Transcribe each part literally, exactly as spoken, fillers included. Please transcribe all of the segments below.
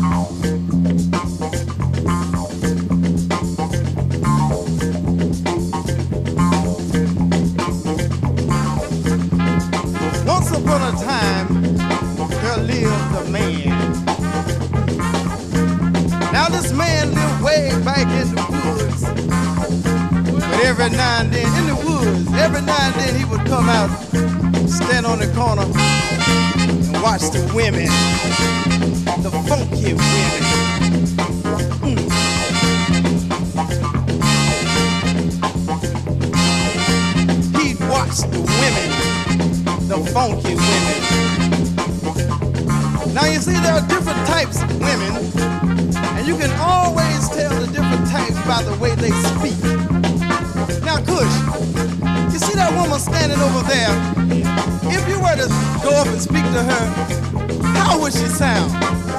Once upon a time, there lived a man. Now this man lived way back in the woods. But every now and then, in the woods, every now and then he would come out, stand on the corner, and watch the women, the funky women. Mm. He'd watch the women, the funky women. Now you see there are different types of women, and you can always tell the different types by the way they speak. Now Kush, you see that woman standing over there? If you were to go up and speak to her, how would she sound?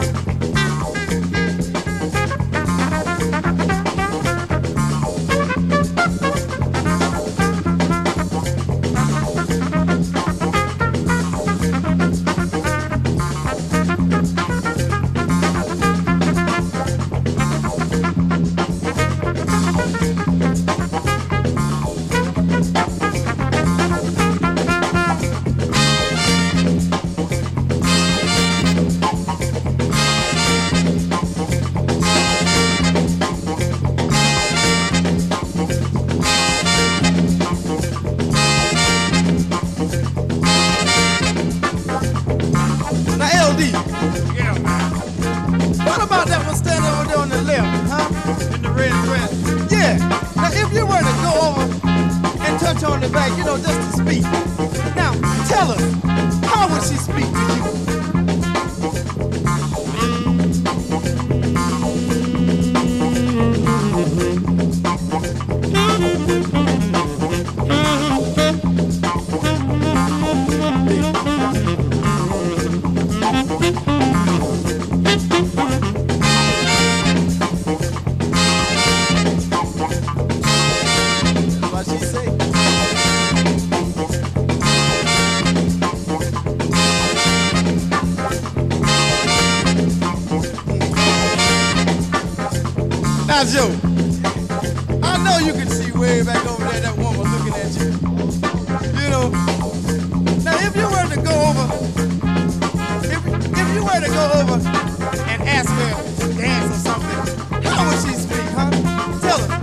Joe, I know you can see way back over there that woman looking at you. You know. Now if you were to go over, if, if you were to go over and ask her to dance or something, how would she speak, huh? Tell her.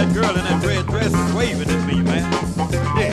that girl in that red dress is waving at me, man.